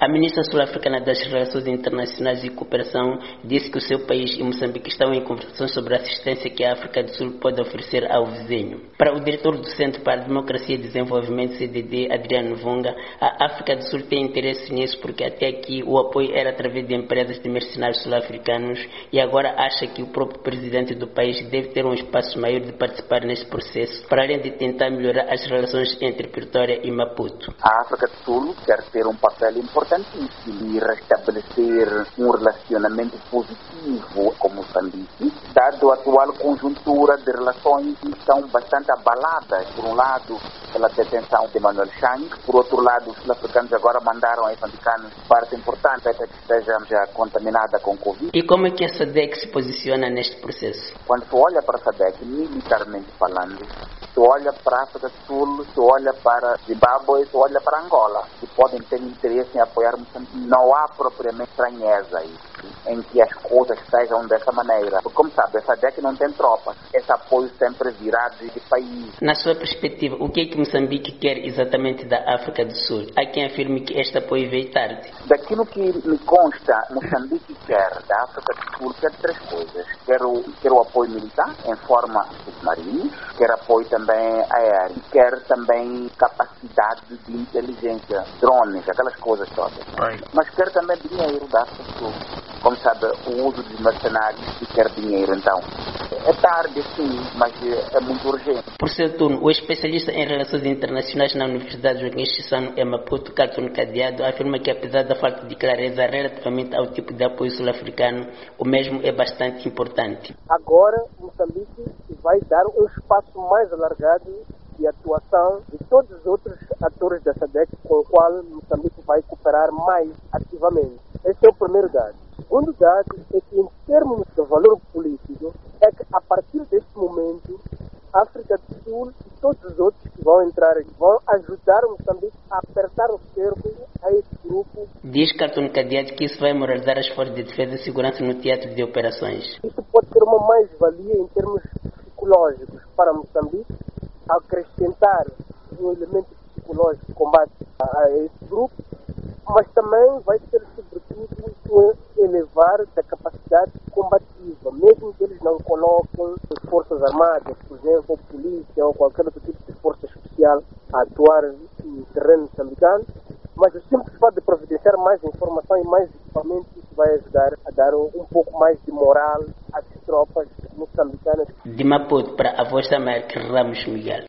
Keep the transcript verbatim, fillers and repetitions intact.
A ministra sul-africana das Relações Internacionais e Cooperação disse que o seu país e Moçambique estão em conversações sobre a assistência que a África do Sul pode oferecer ao vizinho. Para o diretor do Centro para a Democracia e Desenvolvimento, C D D, Adriano Vunga, a África do Sul tem interesse nisso porque até aqui o apoio era através de empresas de mercenários sul-africanos e agora acha que o próprio presidente do país deve ter um espaço maior de participar nesse processo, para além de tentar melhorar as relações entre Pretória e Maputo. A África do Sul quer ter um papel importantíssimo e restabelecer um relacionamento positivo com Moçambique, dado a atual conjuntura de relações que estão bastante abaladas, por um lado pela detenção de Manuel Chang, por outro lado os sul-africanos agora mandaram a moçambicanos parte importante até que esteja já contaminada com Covid. E como é que a SADC se posiciona neste processo? Quando se olha para a SADC, militarmente falando, se olha para a África do Sul, se olha para Zimbábue, se olha para Angola, que podem ter interesse em apoiar Moçambique. Não há propriamente estranheza aí, em que as coisas sejam dessa maneira. Porque, como sabe, a SADC não tem tropas. Esse apoio sempre virá de, de país. Na sua perspectiva, o que é que Moçambique quer exatamente da África do Sul? Há quem afirme que este apoio veio tarde. Daquilo que me consta, Moçambique quer da África do Sul quer três coisas. Quer o, quer o apoio militar, em forma submarina, quer apoio também aéreo, quer também capacidade de inteligência, drones, aquelas coisas todas. Right. Mas quer também dinheiro da África do Sul. Como sabe, o uso de mercenários e quer dinheiro, então. É tarde, sim, mas é muito urgente. Por seu turno, o especialista em relações internacionais na Universidade Joaquim Chissano em Maputo, Carlton Cadeado, afirma que apesar da falta de clareza relativamente ao tipo de apoio sul-africano, o mesmo é bastante importante. Agora, Moçambique vai dar um espaço mais alargado de atuação de todos os outros atores da SADC com o qual Moçambique vai cooperar mais ativamente. Esse é o primeiro dado. O segundo dado é que, em termos de valor político, é que a partir deste momento, a África do Sul e todos os outros que vão entrar aqui vão ajudar Moçambique a apertar o cerco a esse grupo. Diz Carlton Cadeado que isso vai moralizar as forças de defesa e segurança no teatro de operações. Isso pode ter uma mais-valia em termos psicológicos para Moçambique, acrescentar um elemento psicológico de combate a esse grupo, mas também vai ser, sobretudo, elevar da capacidade combativa, mesmo que eles não coloquem as forças armadas, por exemplo, ou polícia ou qualquer outro tipo de força especial a atuar no terreno moçambicano, mas o simples fato de providenciar mais informação e mais equipamento, isso vai ajudar a dar um, um pouco mais de moral às tropas moçambicanas. De Maputo para a Voz da América, Ramos Miguel.